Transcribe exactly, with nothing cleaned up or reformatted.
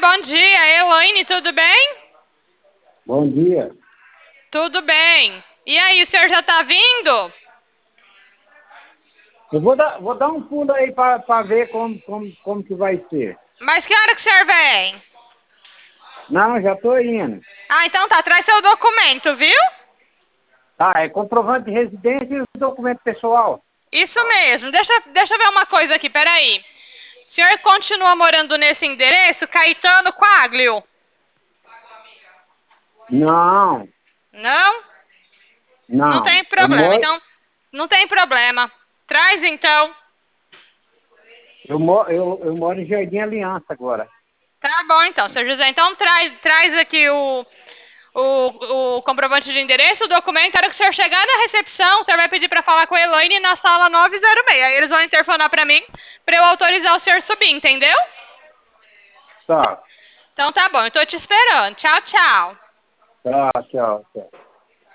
bom dia. Elaine, tudo bem? Bom dia. Tudo bem. E aí, o senhor já tá vindo? Eu vou dar, vou dar um pulo aí para ver como, como, como que vai ser. Mas que hora que o senhor vem? Não, já estou indo. Ah, então tá. Traz seu documento, viu? Ah, é comprovante de residência e o documento pessoal. Isso mesmo. Deixa, deixa eu ver uma coisa aqui, peraí. O senhor continua morando nesse endereço, Caetano Quaglio? Não, Não? Não não. tem Eu problema. moro, Então, não tem problema. Traz então. eu moro, eu, eu moro em Jardim Aliança agora. Tá bom então, senhor José. Então traz, traz aqui o, o, o comprovante de endereço, o documento. Na hora que o senhor chegar na recepção, o senhor vai pedir para falar com a Elaine na sala nove zero seis. Aí eles vão interfonar para mim, para eu autorizar o senhor subir, entendeu? Tá, Então tá bom, eu tô te esperando. Tchau, tchau. tá, tchau, tchau.